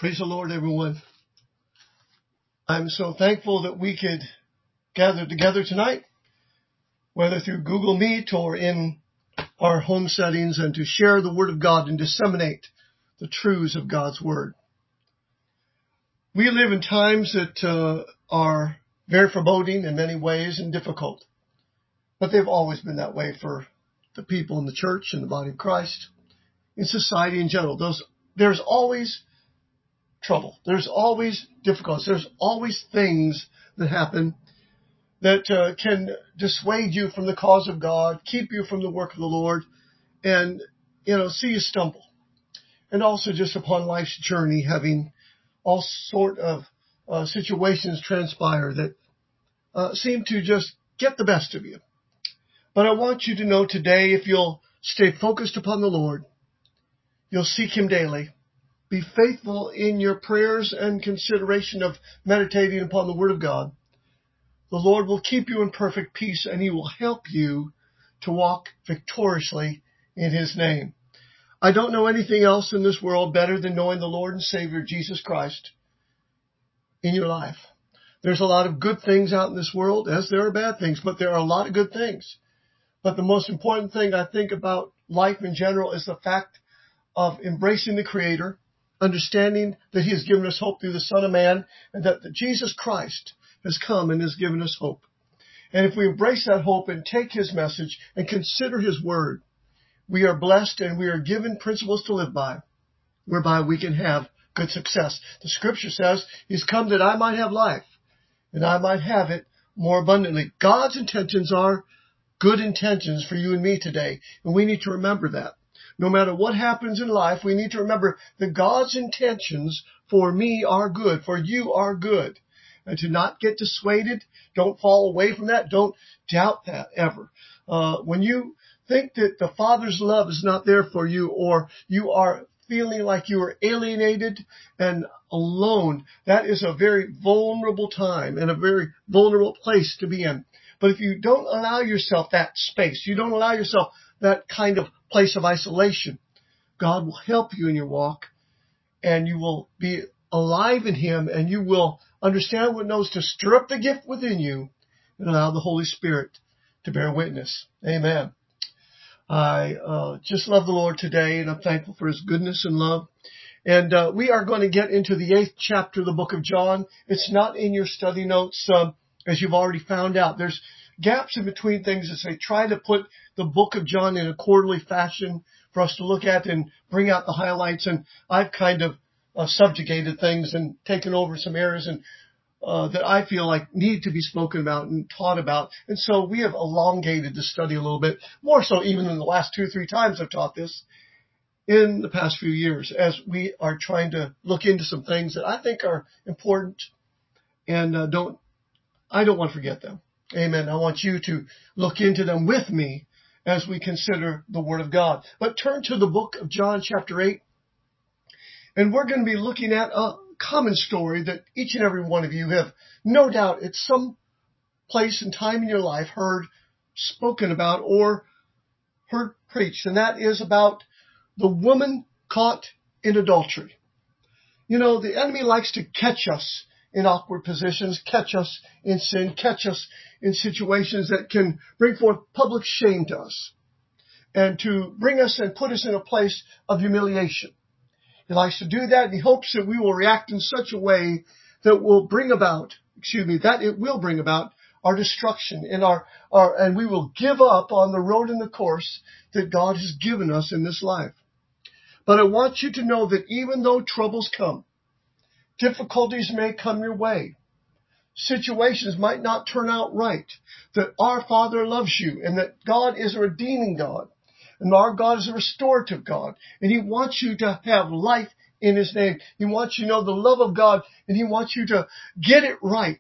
Praise the Lord, everyone. I'm so thankful that we could gather together tonight, whether through Google Meet or in our home settings, and to share the Word of God and disseminate the truths of God's Word. We live in times that are very foreboding in many ways and difficult, but they've always been that way for the people in the church and the body of Christ, in society in general. There's always trouble. There's always difficulties. There's always things that happen that can dissuade you from the cause of God, keep you from the work of the Lord, and, see you stumble. And also just upon life's journey, having all sort of situations transpire that seem to just get the best of you. But I want you to know today, if you'll stay focused upon the Lord, you'll seek Him daily, be faithful in your prayers and consideration of meditating upon the Word of God, the Lord will keep you in perfect peace, and He will help you to walk victoriously in His name. I don't know anything else in this world better than knowing the Lord and Savior Jesus Christ in your life. There's a lot of good things out in this world, as there are bad things, but there are a lot of good things. But the most important thing I think about life in general is the fact of embracing the Creator, understanding that He has given us hope through the Son of Man, and that Jesus Christ has come and has given us hope. And if we embrace that hope and take His message and consider His Word, we are blessed and we are given principles to live by, whereby we can have good success. The Scripture says He's come that I might have life, and I might have it more abundantly. God's intentions are good intentions for you and me today, and we need to remember that. No matter what happens in life, we need to remember that God's intentions for me are good, for you are good. And to not get dissuaded, don't fall away from that, don't doubt that ever. When you think that the Father's love is not there for you, or you are feeling like you are alienated and alone, that is a very vulnerable time and a very vulnerable place to be in. But if you don't allow yourself that space, you don't allow yourself that kind of place of isolation, God will help you in your walk, and you will be alive in Him, and you will understand what it knows to stir up the gift within you and allow the Holy Spirit to bear witness. Amen. I just love the Lord today, and I'm thankful for His goodness and love. And we are going to get into the 8th chapter of the book of John. It's not in your study notes, as you've already found out. There's gaps in between things as they try to put the book of John in a quarterly fashion for us to look at and bring out the highlights. And I've kind of subjugated things and taken over some areas and that I feel like need to be spoken about and taught about. And so we have elongated the study a little bit, more so even in the last 2 or 3 times I've taught this in the past few years, as we are trying to look into some things that I think are important, and I don't want to forget them. Amen. I want you to look into them with me as we consider the Word of God. But turn to the book of John chapter 8, and we're going to be looking at a common story that each and every one of you have no doubt at some place and time in your life heard spoken about or heard preached, and that is about the woman caught in adultery. The enemy likes to catch us in awkward positions, catch us in sin, catch us in situations that can bring forth public shame to us, and to bring us and put us in a place of humiliation. He likes to do that, and he hopes that we will react in such a way that will bring about, that it will bring about our destruction and we will give up on the road and the course that God has given us in this life. But I want you to know that even though troubles come, difficulties may come your way, situations might not turn out right, that our Father loves you, and that God is a redeeming God, and our God is a restorative God, and He wants you to have life in His name. He wants you to know the love of God, and He wants you to get it right.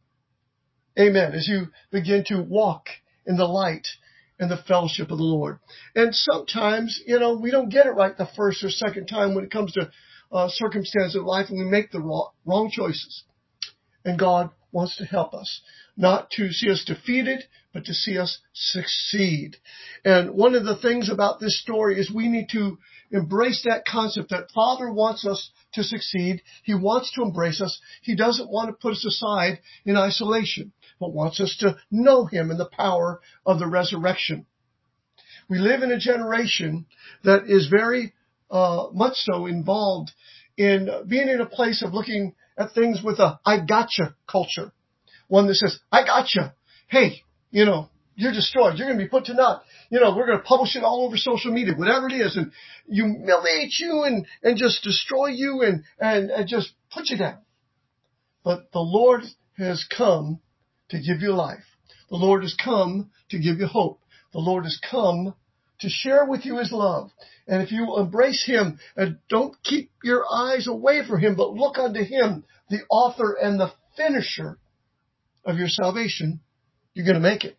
Amen. As you begin to walk in the light and the fellowship of the Lord. And sometimes, we don't get it right the first or second time when it comes to circumstances of life, and we make the wrong choices. And God wants to help us. not to see us defeated, but to see us succeed. And one of the things about this story is we need to embrace that concept that Father wants us to succeed. He wants to embrace us. He doesn't want to put us aside in isolation, but wants us to know Him and the power of the resurrection. We live in a generation that is very much so involved in being in a place of looking at things with a I gotcha culture. One that says, I gotcha. Hey, you're destroyed. You're going to be put to naught. We're going to publish it all over social media, whatever it is, and humiliate you and just destroy you and just put you down. But the Lord has come to give you life. The Lord has come to give you hope. The Lord has come to share with you His love. And if you embrace Him and don't keep your eyes away from Him, but look unto Him, the author and the finisher of your salvation, you're going to make it.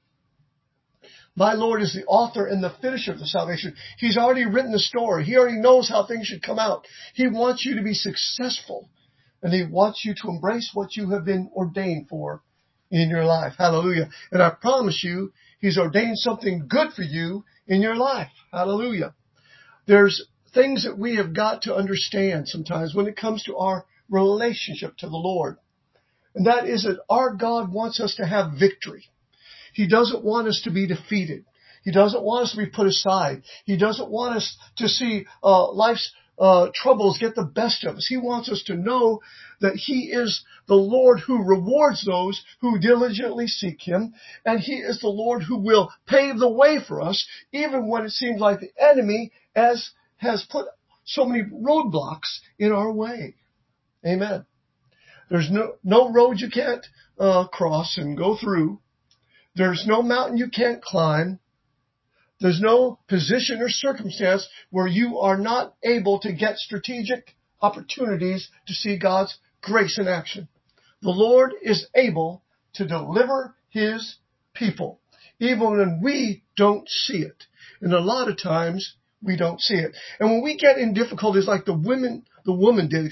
My Lord is the author and the finisher of the salvation. He's already written the story. He already knows how things should come out. He wants you to be successful, and He wants you to embrace what you have been ordained for in your life. Hallelujah. And I promise you, He's ordained something good for you in your life. Hallelujah. There's things that we have got to understand sometimes when it comes to our relationship to the Lord. And that is that our God wants us to have victory. He doesn't want us to be defeated. He doesn't want us to be put aside. He doesn't want us to see life's troubles get the best of us. He wants us to know that He is the Lord who rewards those who diligently seek Him. And He is the Lord who will pave the way for us, even when it seems like the enemy has put so many roadblocks in our way. Amen. There's no road you can't cross and go through. There's no mountain you can't climb. There's no position or circumstance where you are not able to get strategic opportunities to see God's grace in action. The Lord is able to deliver His people, even when we don't see it. And a lot of times we don't see it. And when we get in difficulties like the woman did,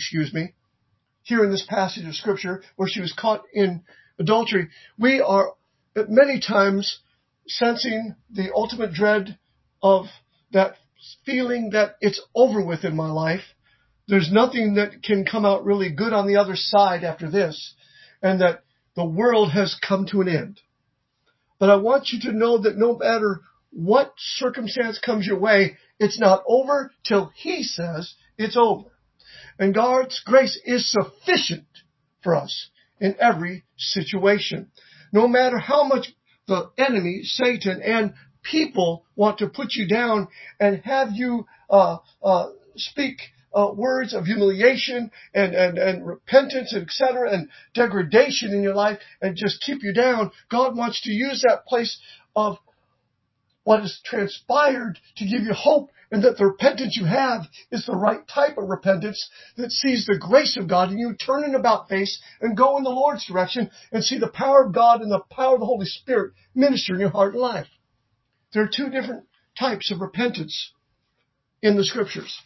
here in this passage of Scripture where she was caught in adultery, we are many times sensing the ultimate dread of that feeling that it's over with in my life. There's nothing that can come out really good on the other side after this, and that the world has come to an end. But I want you to know that no matter what circumstance comes your way, it's not over till He says it's over. And God's grace is sufficient for us in every situation. No matter how much the enemy, Satan, and people want to put you down and have you speak words of humiliation and repentance, etc., and degradation in your life and just keep you down, God wants to use that place of what has transpired to give you hope, and that the repentance you have is the right type of repentance that sees the grace of God in you, turn an about face and go in the Lord's direction and see the power of God and the power of the Holy Spirit minister in your heart and life. There are two different types of repentance in the Scriptures.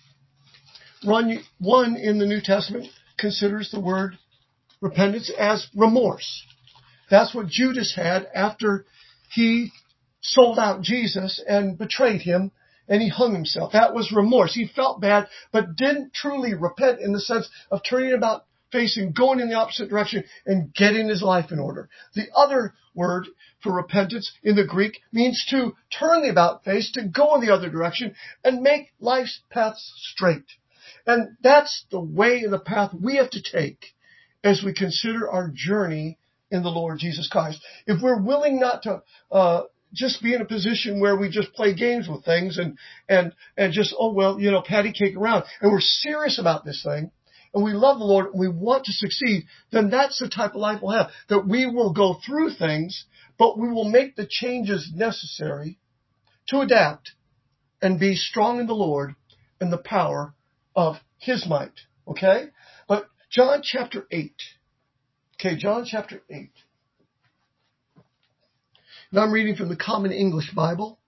One in the New Testament considers the word repentance as remorse. That's what Judas had after he sold out Jesus and betrayed Him, and he hung himself. That was remorse. He felt bad, but didn't truly repent in the sense of turning about face and going in the opposite direction and getting his life in order. The other word for repentance in the Greek means to turn the about face, to go in the other direction and make life's paths straight. And that's the way and the path we have to take as we consider our journey in the Lord Jesus Christ. If we're willing not to just be in a position where we just play games with things and just, patty cake around, and we're serious about this thing, and we love the Lord, and we want to succeed, then that's the type of life we'll have. That we will go through things, but we will make the changes necessary to adapt and be strong in the Lord and the power of His might. Okay? But John chapter 8. Okay, John chapter 8. And I'm reading from the Common English Bible.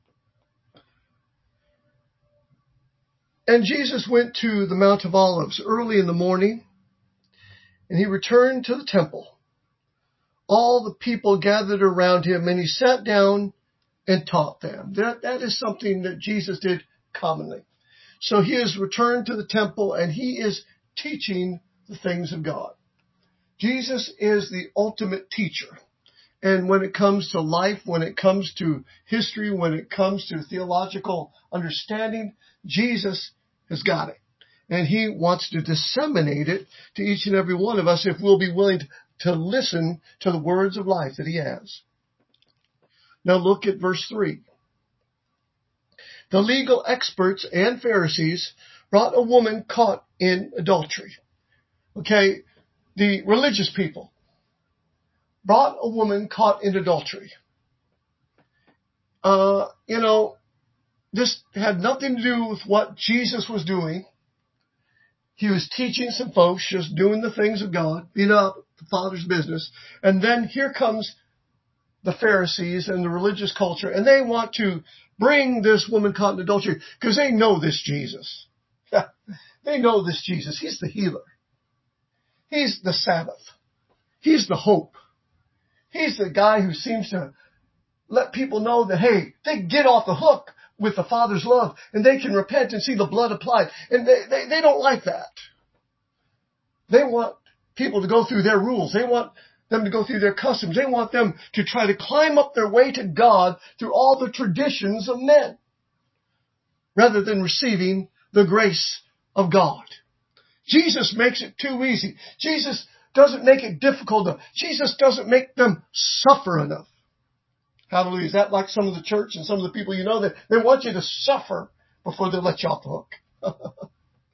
And Jesus went to the Mount of Olives early in the morning, and He returned to the temple. all the people gathered around him, and he sat down and taught them. That is something that Jesus did commonly. So he has returned to the temple, and he is teaching the things of God. Jesus is the ultimate teacher. And when it comes to life, when it comes to history, when it comes to theological understanding, Jesus has got it. And he wants to disseminate it to each and every one of us if we'll be willing to listen to the words of life that he has. Now look at verse 3. The legal experts and Pharisees brought a woman caught in adultery. Okay, the religious people brought a woman caught in adultery. This had nothing to do with what Jesus was doing. He was teaching some folks, just doing the things of God, being up the Father's business. And then here comes the Pharisees and the religious culture, and they want to bring this woman caught in adultery because they know this Jesus. They know this Jesus. He's the healer. He's the Sabbath. He's the hope. He's the guy who seems to let people know that, hey, they get off the hook with the Father's love and they can repent and see the blood applied. And they don't like that. They want people to go through their rules. They want them to go through their customs. They want them to try to climb up their way to God through all the traditions of men rather than receiving the grace of God. Jesus makes it too easy. Jesus doesn't make it difficult enough. Jesus doesn't make them suffer enough. Hallelujah. Is that like some of the church and some of the people you know that they want you to suffer before they let you off the hook?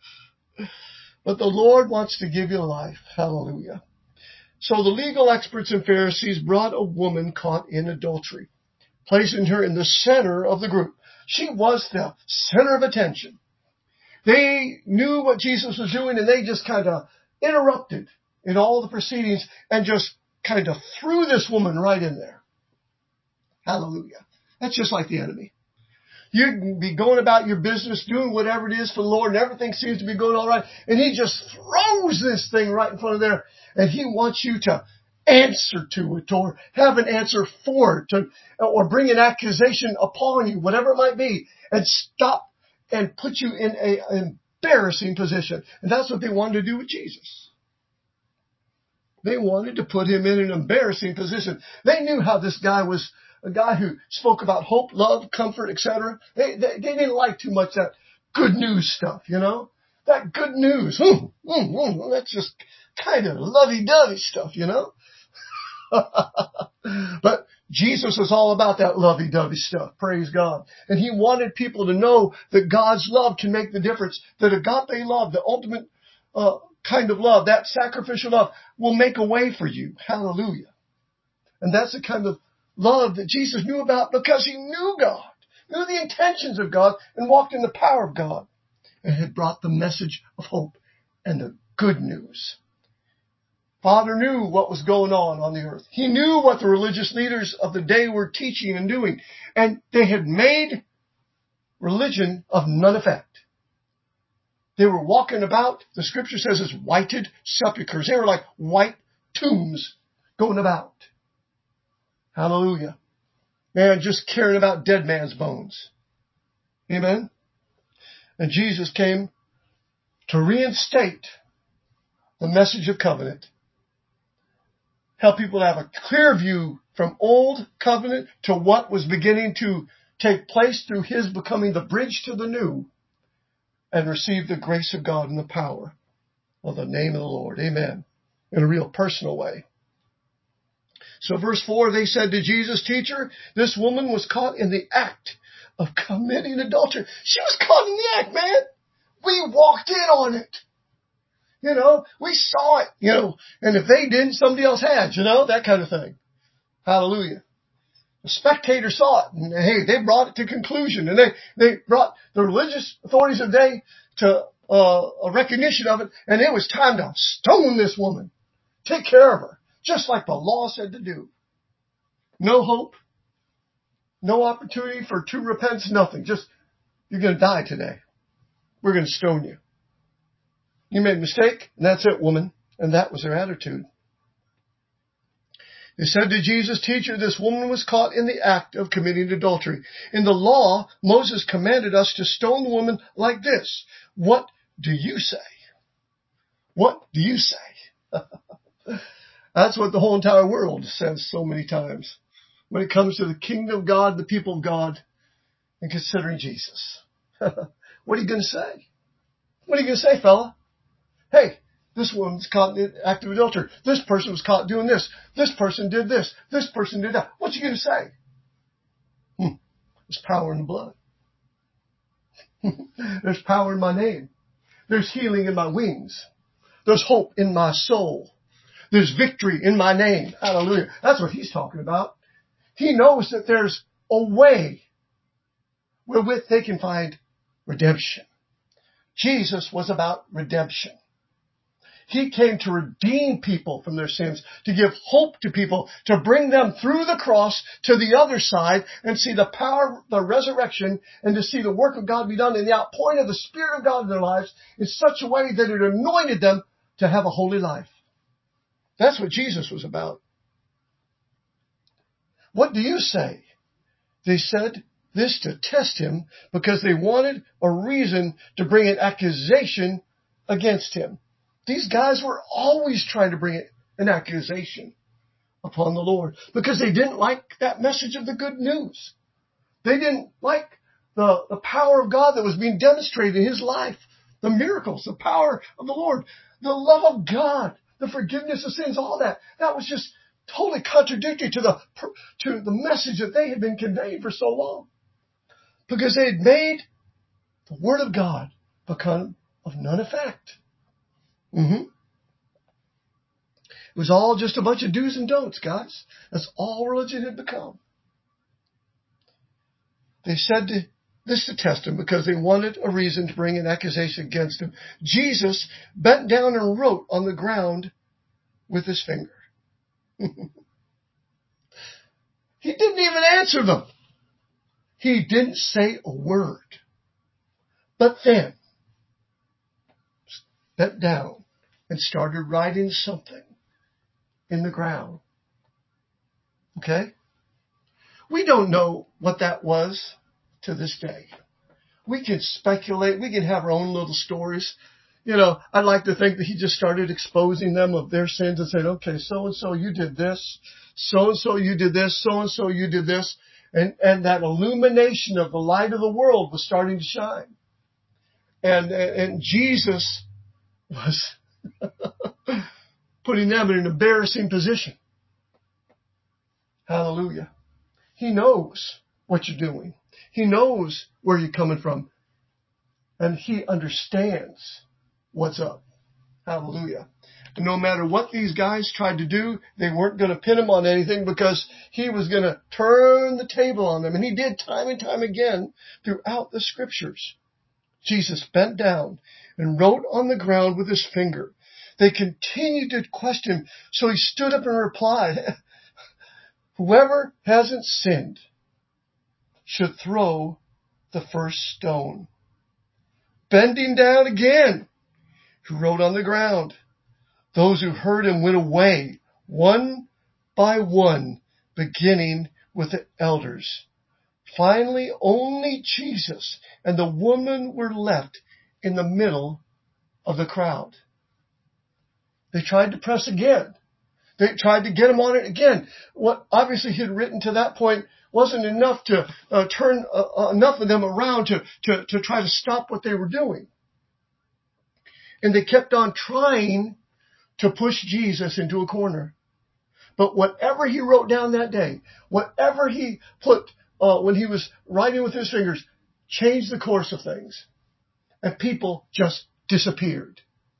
But the Lord wants to give you life. Hallelujah. So the legal experts and Pharisees brought a woman caught in adultery, placing her in the center of the group. She was the center of attention. They knew what Jesus was doing, and they just kind of interrupted in all the proceedings and just kind of threw this woman right in there. Hallelujah. That's just like the enemy. You can be going about your business, doing whatever it is for the Lord, and everything seems to be going all right, and he just throws this thing right in front of there, and he wants you to answer to it, or have an answer for it, or bring an accusation upon you, whatever it might be, and stop and put you in an embarrassing position. And that's what they wanted to do with Jesus. They wanted to put him in an embarrassing position. They knew how this guy was a guy who spoke about hope, love, comfort, etc. They didn't like too much that good news stuff, you know? That good news. That's just kind of lovey-dovey stuff, you know? But Jesus was all about that lovey-dovey stuff. Praise God. And he wanted people to know that God's love can make the difference. That agape love, the ultimate kind of love, that sacrificial love, will make a way for you. Hallelujah. And that's the kind of love that Jesus knew about because he knew God, knew the intentions of God, and walked in the power of God, and had brought the message of hope and the good news. Father knew what was going on the earth. He knew what the religious leaders of the day were teaching and doing, and they had made religion of none effect. They were walking about, the scripture says, as whited sepulchres. They were like white tombs going about. Hallelujah. Man, just caring about dead man's bones. Amen. And Jesus came to reinstate the message of covenant. Help people to have a clear view from old covenant to what was beginning to take place through his becoming the bridge to the new, and receive the grace of God and the power of the name of the Lord. Amen. In a real personal way. So verse 4, they said to Jesus, "Teacher, this woman was caught in the act of committing adultery." She was caught in the act, man. We walked in on it. You know, we saw it, you know, and if they didn't, somebody else had, you know, that kind of thing. Hallelujah. The spectator saw it, and hey, they brought it to conclusion, and they brought the religious authorities of the day to a recognition of it, and it was time to stone this woman. Take care of her, just like the law said to do. No hope, no opportunity for true repentance, nothing. Just, you're going to die today. We're going to stone you. You made a mistake, and that's it, woman. And that was their attitude. They said to Jesus, "Teacher, this woman was caught in the act of committing adultery. In the law, Moses commanded us to stone the woman like this. What do you say?" What do you say? That's what the whole entire world says so many times when it comes to the kingdom of God, the people of God, and considering Jesus. What are you going to say? What are you going to say, fella? Hey, this woman's caught in the act of adultery. This person was caught doing this. This person did this. This person did that. What you going to say? There's power in the blood. There's power in my name. There's healing in my wings. There's hope in my soul. There's victory in my name. Hallelujah. That's what he's talking about. He knows that there's a way wherewith they can find redemption. Jesus was about redemption. He came to redeem people from their sins, to give hope to people, to bring them through the cross to the other side and see the power of the resurrection and to see the work of God be done in the outpouring of the Spirit of God in their lives in such a way that it anointed them to have a holy life. That's what Jesus was about. What do you say? They said this to test him because they wanted a reason to bring an accusation against him. These guys were always trying to bring an accusation upon the Lord because they didn't like that message of the good news. They didn't like the power of God that was being demonstrated in his life, the miracles, the power of the Lord, the love of God, the forgiveness of sins, all that. That was just totally contradictory to the message that they had been conveying for so long because they had made the Word of God become of none effect. It was all just a bunch of do's and don'ts, guys. That's all religion had become. They said this to test him because they wanted a reason to bring an accusation against him. Jesus bent down and wrote on the ground with his finger. He didn't even answer them. He didn't say a word. But then bent down and started writing something in the ground. Okay? We don't know what that was to this day. We can speculate. We can have our own little stories. You know, I'd like to think that he just started exposing them of their sins and said, okay, so-and-so, you did this. So-and-so, you did this. So-and-so, you did this. And that illumination of the light of the world was starting to shine. And Jesus was putting them in an embarrassing position. Hallelujah. He knows what you're doing. He knows where you're coming from. And he understands what's up. Hallelujah. And no matter what these guys tried to do, they weren't going to pin him on anything because he was going to turn the table on them. And he did time and time again throughout the scriptures. Jesus bent down and wrote on the ground with his finger. They continued to question him, so he stood up and replied, "Whoever hasn't sinned should throw the first stone." Bending down again, he wrote on the ground. Those who heard him went away, one by one, beginning with the elders. Finally, only Jesus and the woman were left in the middle of the crowd. They tried to press again. They tried to get him on it again. What obviously he had written to that point wasn't enough to turn enough of them around to try to stop what they were doing. And they kept on trying to push Jesus into a corner. But whatever he wrote down that day, whatever he put when he was writing with his fingers, changed the course of things. And people just disappeared.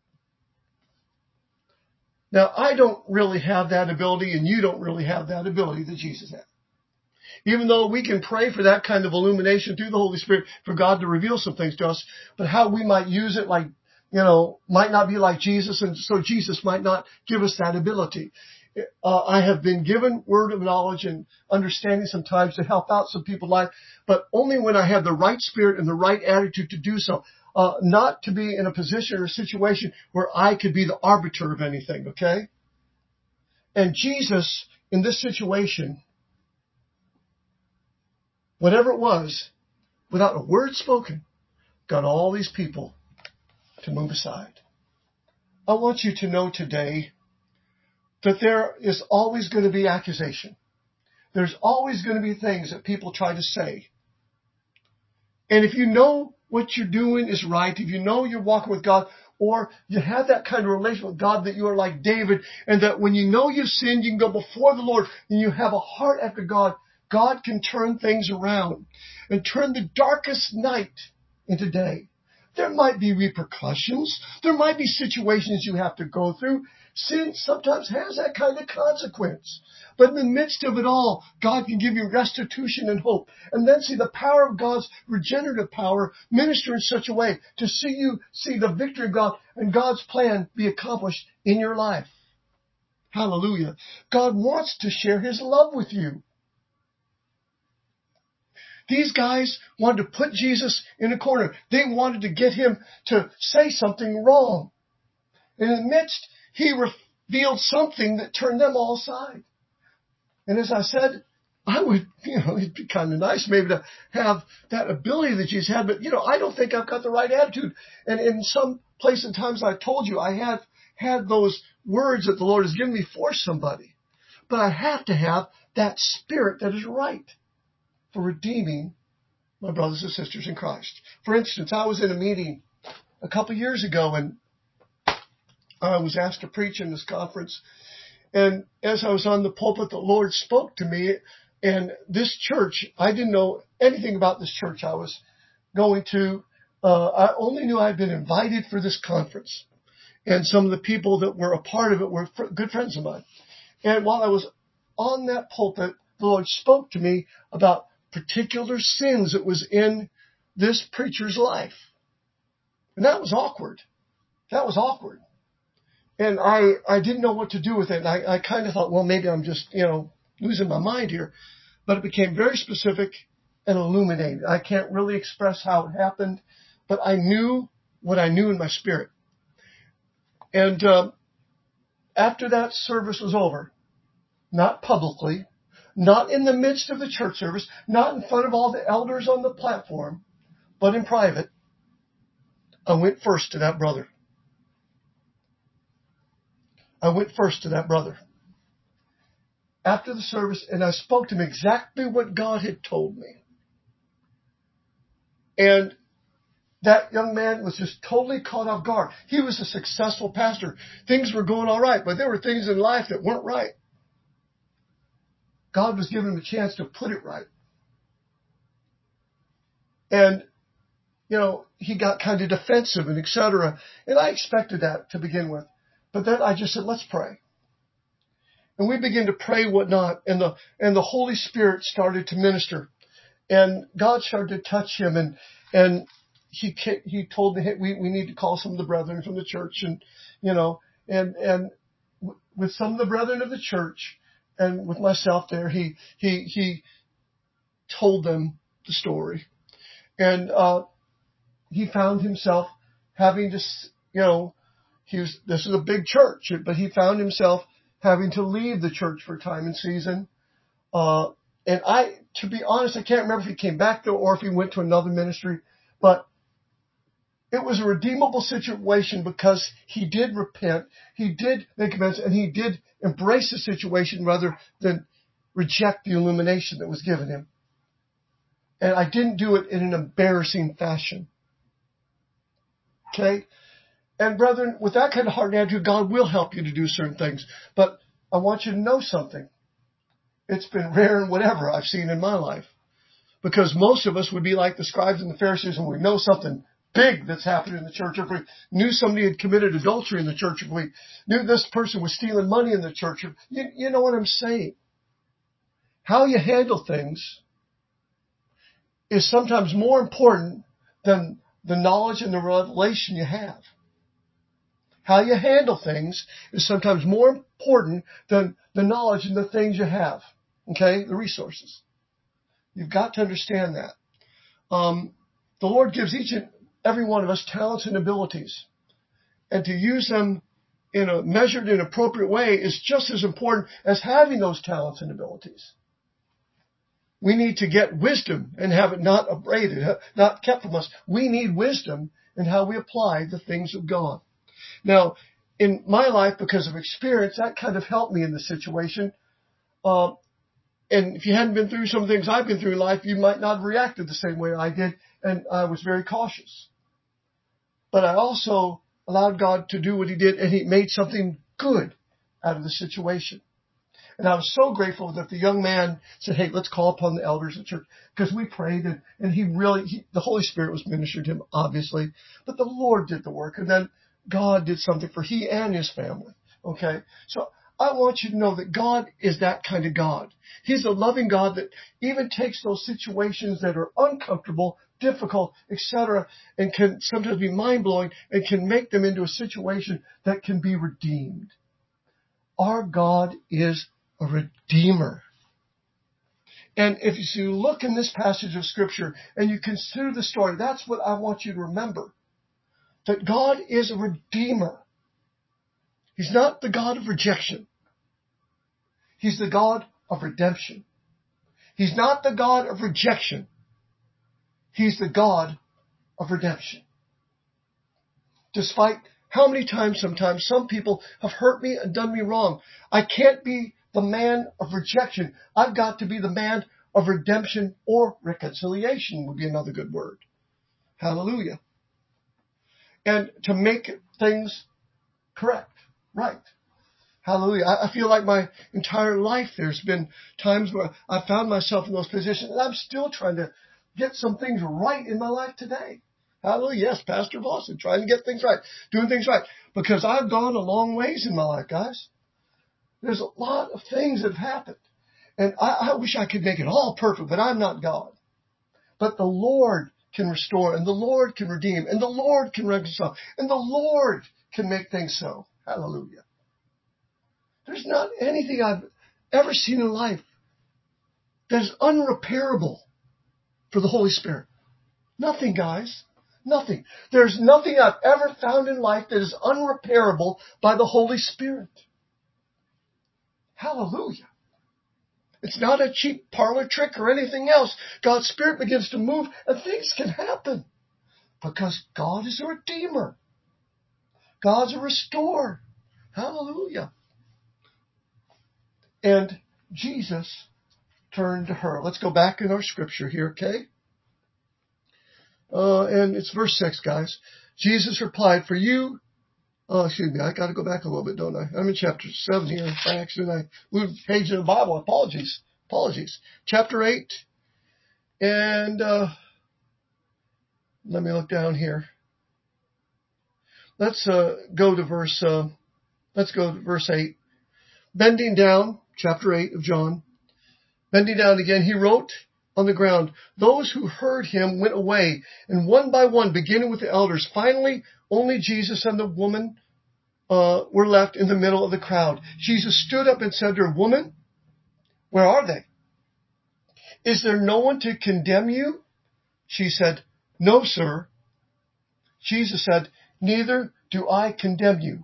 Now, I don't really have that ability, and you don't really have that ability that Jesus had. Even though we can pray for that kind of illumination through the Holy Spirit for God to reveal some things to us, but how we might use it might not be like Jesus, and so Jesus might not give us that ability. I have been given word of knowledge and understanding sometimes to help out some people's life, but only when I have the right spirit and the right attitude to do so. Not to be in a position or a situation where I could be the arbiter of anything, okay? And Jesus, in this situation, whatever it was, without a word spoken, got all these people to move aside. I want you to know today that there is always going to be accusation. There's always going to be things that people try to say. And if you know what you're doing is right, if you know you're walking with God, or you have that kind of relationship with God that you are like David, and that when you know you've sinned, you can go before the Lord, and you have a heart after God, God can turn things around and turn the darkest night into day. There might be repercussions. There might be situations you have to go through. Sin sometimes has that kind of consequence. But in the midst of it all, God can give you restitution and hope. And then see the power of God's regenerative power minister in such a way to see you see the victory of God and God's plan be accomplished in your life. Hallelujah. God wants to share His love with you. These guys wanted to put Jesus in a corner. They wanted to get Him to say something wrong. And in the midst, He revealed something that turned them all aside. And as I said, I would, it'd be kind of nice maybe to have that ability that Jesus had, but, I don't think I've got the right attitude. And in some place and times I told you, I have had those words that the Lord has given me for somebody. But I have to have that spirit that is right for redeeming my brothers and sisters in Christ. For instance, I was in a meeting a couple years ago, and I was asked to preach in this conference. And as I was on the pulpit, the Lord spoke to me. And this church, I didn't know anything about this church I was going to. I only knew I had been invited for this conference. And some of the people that were a part of it were good friends of mine. And while I was on that pulpit, the Lord spoke to me about particular sins that was in this preacher's life. And that was awkward. And I didn't know what to do with it. And I kind of thought, well, maybe I'm just, losing my mind here. But it became very specific and illuminated. I can't really express how it happened, but I knew what I knew in my spirit. And after that service was over, not publicly, not in the midst of the church service, not in front of all the elders on the platform, but in private, I went first to that brother. After the service, and I spoke to him exactly what God had told me. And that young man was just totally caught off guard. He was a successful pastor. Things were going all right, but there were things in life that weren't right. God was giving him a chance to put it right. And, he got kind of defensive and et cetera. And I expected that to begin with. But then I just said, let's pray. And we began to pray whatnot. And the Holy Spirit started to minister. And God started to touch him. And he told me, hey, we need to call some of the brethren from the church. And, and with some of the brethren of the church and with myself there, he told them the story. And, he found himself having to, this is a big church, but he found himself having to leave the church for a time and season. And to be honest, I can't remember if he came back though or if he went to another ministry, but it was a redeemable situation because he did repent, he did make amends, and he did embrace the situation rather than reject the illumination that was given him. And I didn't do it in an embarrassing fashion. Okay? And brethren, with that kind of heart and attitude, God will help you to do certain things. But I want you to know something. It's been rare and whatever I've seen in my life. Because most of us would be like the scribes and the Pharisees when we know something big that's happened in the church. If we knew somebody had committed adultery in the church, if we knew this person was stealing money in the church, you know what I'm saying. How you handle things is sometimes more important than the knowledge and the revelation you have. How you handle things is sometimes more important than the knowledge and the things you have. Okay? The resources. You've got to understand that. The Lord gives each and every one of us talents and abilities. And to use them in a measured and appropriate way is just as important as having those talents and abilities. We need to get wisdom and have it not abraded, not kept from us. We need wisdom in how we apply the things of God. Now, in my life, because of experience, that kind of helped me in this situation. And if you hadn't been through some of the things I've been through in life, you might not have reacted the same way I did, and I was very cautious. But I also allowed God to do what He did, and He made something good out of the situation. And I was so grateful that the young man said, hey, let's call upon the elders of the church, because we prayed, and the Holy Spirit was ministered to him, obviously, but the Lord did the work, and then God did something for he and his family. Okay? So I want you to know that God is that kind of God. He's a loving God that even takes those situations that are uncomfortable, difficult, etc., and can sometimes be mind-blowing, and can make them into a situation that can be redeemed. Our God is a redeemer. And if you look in this passage of Scripture and you consider the story, that's what I want you to remember. That God is a redeemer. He's not the God of rejection. He's the God of redemption. He's not the God of rejection. He's the God of redemption. Despite how many times sometimes some people have hurt me and done me wrong, I can't be the man of rejection. I've got to be the man of redemption, or reconciliation would be another good word. Hallelujah. And to make things correct, right. Hallelujah. I feel like my entire life there's been times where I found myself in those positions, and I'm still trying to get some things right in my life today. Hallelujah. Yes, Pastor Boston, trying to get things right, doing things right. Because I've gone a long ways in my life, guys. There's a lot of things that have happened. And I wish I could make it all perfect, but I'm not God. But the Lord can restore, and the Lord can redeem, and the Lord can reconcile, and the Lord can make things so. Hallelujah. There's not anything I've ever seen in life that is unrepairable for the Holy Spirit. Nothing, guys. Nothing. There's nothing I've ever found in life that is unrepairable by the Holy Spirit. Hallelujah. It's not a cheap parlor trick or anything else. God's Spirit begins to move and things can happen. Because God is a redeemer. God's a restorer. Hallelujah. And Jesus turned to her. Let's go back in our scripture here, okay? And it's verse 6, guys. Jesus replied, I got to go back a little bit, don't I? I'm in chapter 7 here. By accident, I moved the page in the Bible. Apologies. Chapter 8. And let me look down here. Let's go to verse 8. Bending down, chapter 8 of John. Bending down again, he wrote on the ground. Those who heard him went away, and one by one, beginning with the elders. Finally, only Jesus and the woman were left in the middle of the crowd. Jesus stood up and said to her, Woman, where are they? Is there no one to condemn you? She said, No, sir. Jesus said, Neither do I condemn you.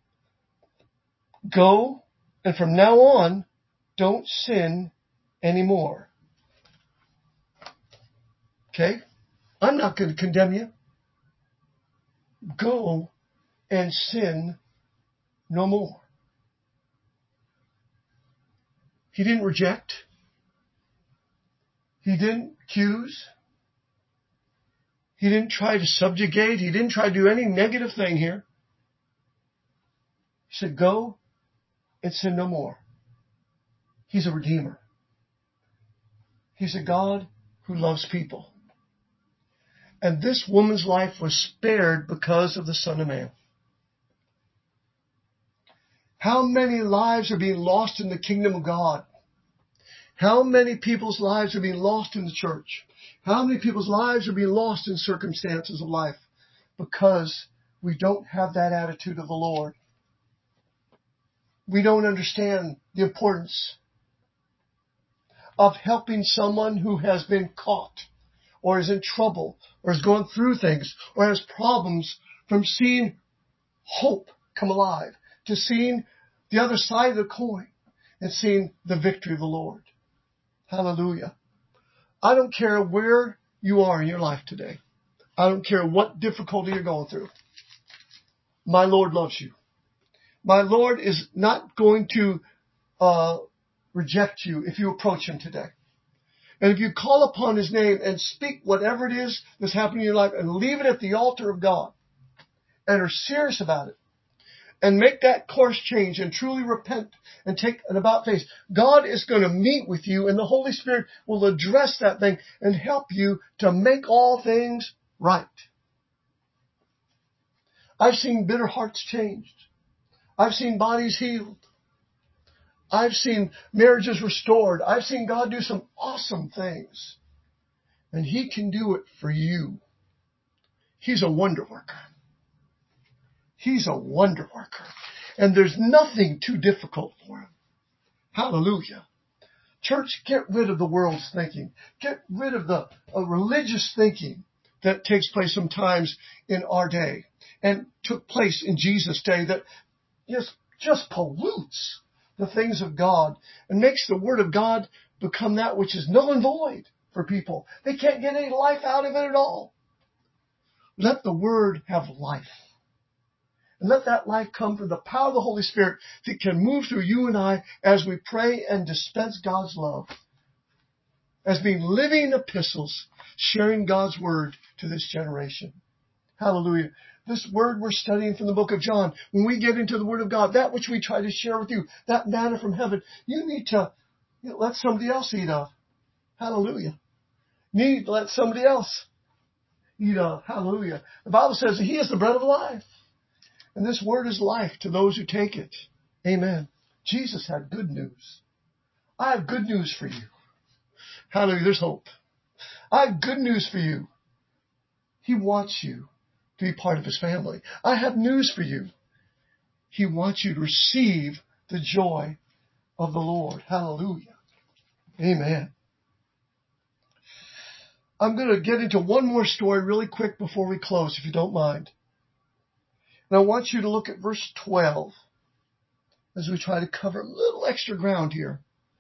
Go, and from now on, don't sin anymore. Okay? I'm not going to condemn you. Go and sin no more. He didn't reject. He didn't accuse. He didn't try to subjugate. He didn't try to do any negative thing here. He said, go and sin no more. He's a redeemer. He's a God who loves people. And this woman's life was spared because of the Son of Man. How many lives are being lost in the kingdom of God? How many people's lives are being lost in the church? How many people's lives are being lost in circumstances of life? Because we don't have that attitude of the Lord. We don't understand the importance of helping someone who has been caught or is in trouble or is going through things or has problems from seeing hope come alive, to seeing the other side of the coin and seeing the victory of the Lord. Hallelujah. I don't care where you are in your life today. I don't care what difficulty you're going through. My Lord loves you. My Lord is not going to reject you if you approach Him today. And if you call upon His name and speak whatever it is that's happening in your life and leave it at the altar of God and are serious about it and make that course change and truly repent and take an about face, God is going to meet with you and the Holy Spirit will address that thing and help you to make all things right. I've seen bitter hearts changed. I've seen bodies healed. I've seen marriages restored. I've seen God do some awesome things. And He can do it for you. He's a wonder worker. He's a wonder worker. And there's nothing too difficult for Him. Hallelujah. Church, get rid of the world's thinking. Get rid of the religious thinking that takes place sometimes in our day and took place in Jesus' day that just pollutes the things of God and makes the Word of God become that which is null and void for people. They can't get any life out of it at all. Let the Word have life. And let that life come from the power of the Holy Spirit that can move through you and I as we pray and dispense God's love. As being living epistles, sharing God's Word to this generation. Hallelujah. This word we're studying from the book of John, when we get into the Word of God, that which we try to share with you, that manna from heaven, you need to let somebody else eat of. Hallelujah. You need to let somebody else eat of. Hallelujah. The Bible says that He is the bread of life. And this word is life to those who take it. Amen. Jesus had good news. I have good news for you. Hallelujah. There's hope. I have good news for you. He wants you to be part of His family. I have news for you. He wants you to receive the joy of the Lord. Hallelujah. Amen. I'm going to get into one more story really quick before we close, if you don't mind. And I want you to look at verse 12 as we try to cover a little extra ground here.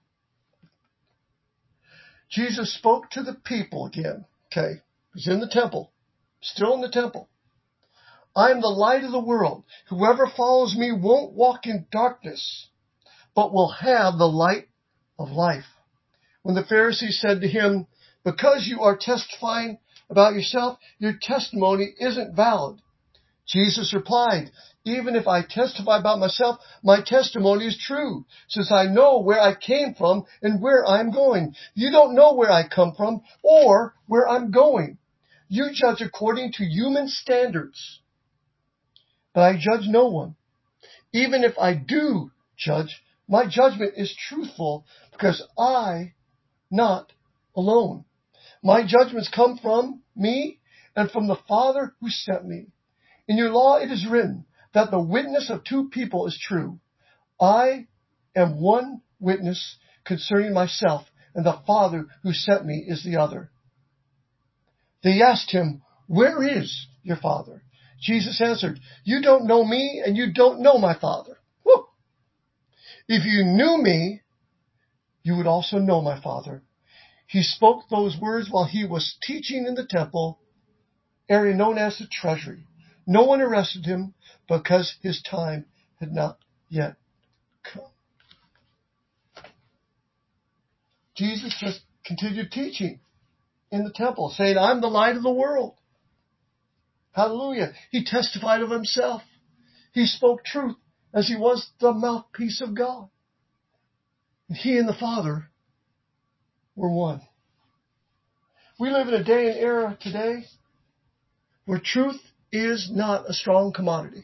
Jesus spoke to the people again. Okay. He's in the temple. Still in the temple. I am the light of the world. Whoever follows me won't walk in darkness, but will have the light of life. When the Pharisees said to Him, because you are testifying about yourself, your testimony isn't valid. Jesus replied, even if I testify about myself, my testimony is true, since I know where I came from and where I'm going. You don't know where I come from or where I'm going. You judge according to human standards. But I judge no one. Even if I do judge, my judgment is truthful because I'm not alone. My judgments come from me and from the Father who sent me. In your law it is written that the witness of two people is true. I am one witness concerning myself, and the Father who sent me is the other. They asked Him, where is your Father? Jesus answered, you don't know me and you don't know my Father. Woo! If you knew me, you would also know my Father. He spoke those words while He was teaching in the temple area known as the treasury. No one arrested Him because His time had not yet come. Jesus just continued teaching in the temple, saying, I'm the light of the world. Hallelujah. He testified of Himself. He spoke truth as He was the mouthpiece of God. And He and the Father were one. We live in a day and era today where truth is not a strong commodity.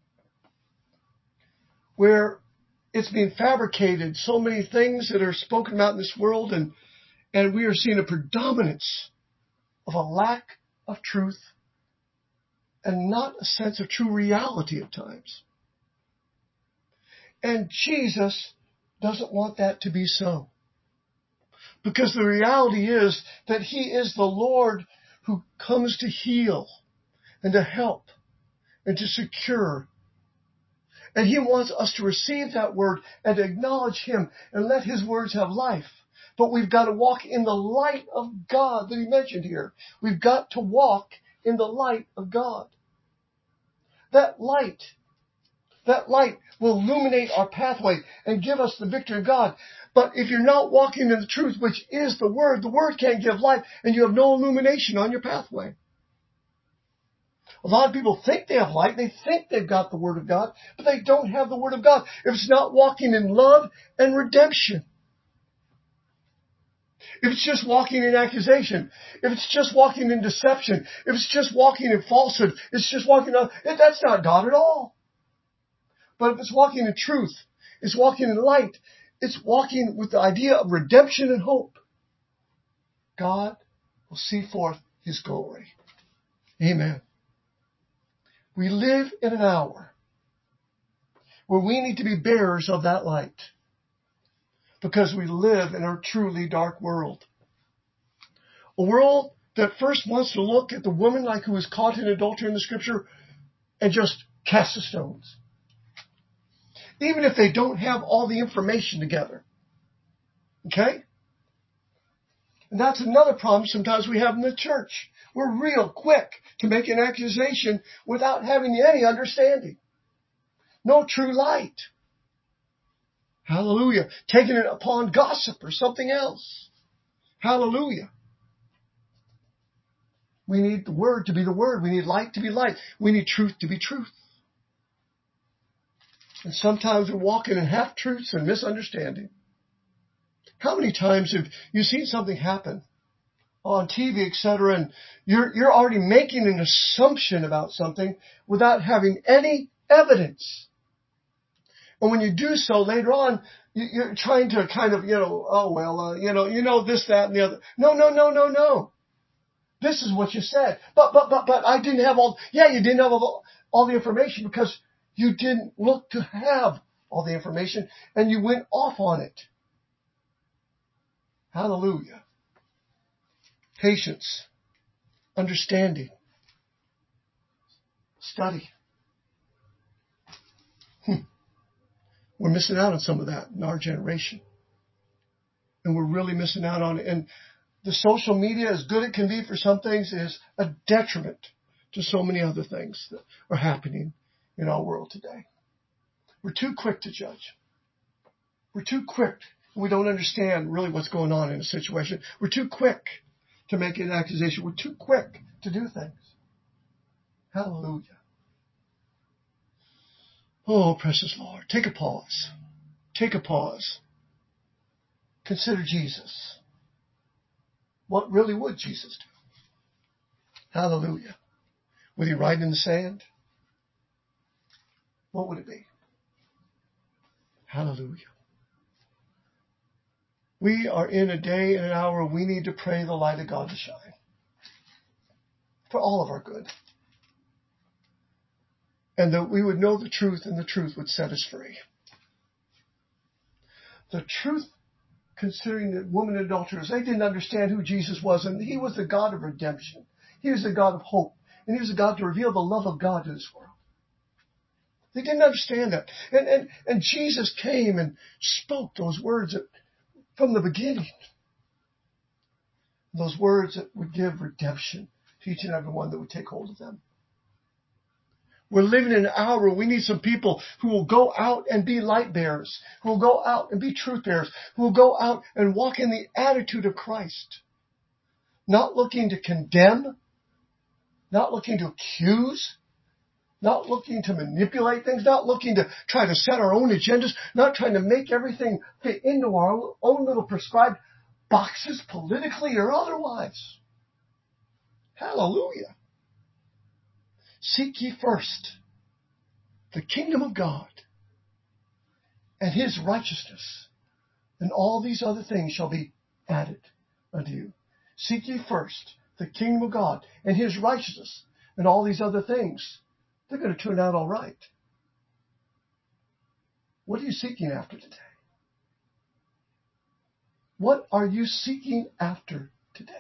Where it's being fabricated, so many things that are spoken about in this world, and we are seeing a predominance of a lack of truth and not a sense of true reality at times. And Jesus doesn't want that to be so. Because the reality is that He is the Lord who comes to heal and to help and to secure And He wants us to receive that word and to acknowledge Him and let His words have life. But we've got to walk in the light of God that He mentioned here. We've got to walk in the light of God. That light will illuminate our pathway and give us the victory of God. But if you're not walking in the truth, which is the Word can't give life, and you have no illumination on your pathway. A lot of people think they have light, they think they've got the Word of God, but they don't have the Word of God if it's not walking in love and redemption. If it's just walking in accusation, if it's just walking in deception, if it's just walking in falsehood, it's just walking on, that's not God at all. But if it's walking in truth, it's walking in light, it's walking with the idea of redemption and hope, God will see forth His glory. Amen. We live in an hour where we need to be bearers of that light because we live in a truly dark world. A world that first wants to look at the woman like who was caught in adultery in the Scripture and just cast the stones. Even if they don't have all the information together. Okay? And that's another problem sometimes we have in the church. We're real quick to make an accusation without having any understanding. No true light. Hallelujah. Taking it upon gossip or something else. Hallelujah. We need the Word to be the Word. We need light to be light. We need truth to be truth. And sometimes we're walking in half-truths and misunderstanding. How many times have you seen something happen on TV, etc., and you're already making an assumption about something without having any evidence? And when you do so later on, you're trying to kind of, this, that, and the other. No. This is what you said. But I didn't have you didn't have all the information because you didn't look to have all the information and you went off on it. Hallelujah. Patience, understanding, study. We're missing out on some of that in our generation. And we're really missing out on it. And the social media, as good as it can be for some things, is a detriment to so many other things that are happening in our world today. We're too quick to judge. We're too quick. We don't understand really what's going on in a situation. We're too quick to make an accusation. We're too quick to do things. Hallelujah. Oh, precious Lord, take a pause. Take a pause. Consider Jesus. What really would Jesus do? Hallelujah. Would He write in the sand? What would it be? Hallelujah. We are in a day and an hour we need to pray the light of God to shine. For all of our good. And that we would know the truth and the truth would set us free. The truth considering the woman adulterers, they didn't understand who Jesus was, and He was the God of redemption. He was the God of hope, and He was the God to reveal the love of God to this world. They didn't understand that. And Jesus came and spoke those words from the beginning. Those words that would give redemption to each and every one that would take hold of them. We're living in an hour where we need some people who will go out and be light bearers, who will go out and be truth bearers, who will go out and walk in the attitude of Christ. Not looking to condemn, not looking to accuse, not looking to manipulate things, not looking to try to set our own agendas, not trying to make everything fit into our own little prescribed boxes politically or otherwise. Hallelujah. Seek ye first the kingdom of God and His righteousness, and all these other things shall be added unto you. Seek ye first the kingdom of God and His righteousness, and all these other things, they're going to turn out all right. What are you seeking after today? What are you seeking after today?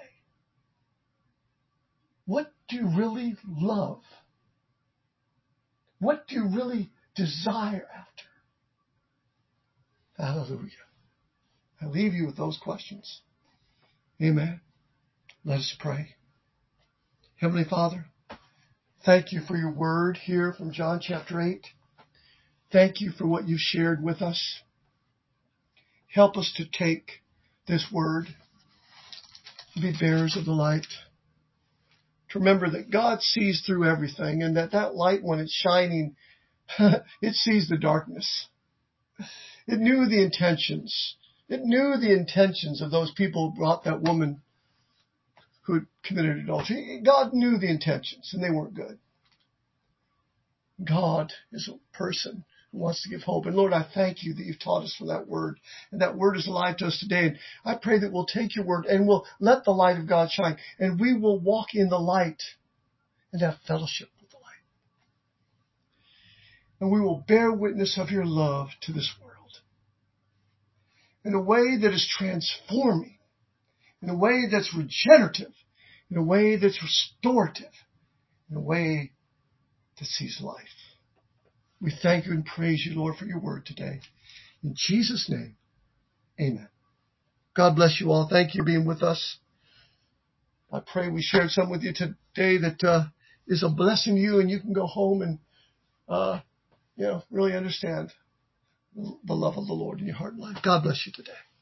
What do you really love? What do you really desire after. Hallelujah. I leave you with those questions. Amen. Let us pray. Heavenly Father, thank you for your word here from John chapter 8. Thank you for what you've shared with us. Help us to take this word, to be bearers of the light, to remember that God sees through everything, and that light, when it's shining, it sees the darkness. It knew the intentions. It knew the intentions of those people who brought that woman who had committed adultery. God knew the intentions, and they weren't good. God is a person who wants to give hope. And Lord, I thank you that you've taught us from that word. And that word is alive to us today. And I pray that we'll take your word and we'll let the light of God shine. And we will walk in the light and have fellowship with the light. And we will bear witness of your love to this world in a way that is transforming, in a way that's regenerative, in a way that's restorative, in a way that sees life. We thank you and praise you, Lord, for your word today. In Jesus' name, amen. God bless you all. Thank you for being with us. I pray we shared something with you today that is a blessing to you, and you can go home and really understand the love of the Lord in your heart and life. God bless you today.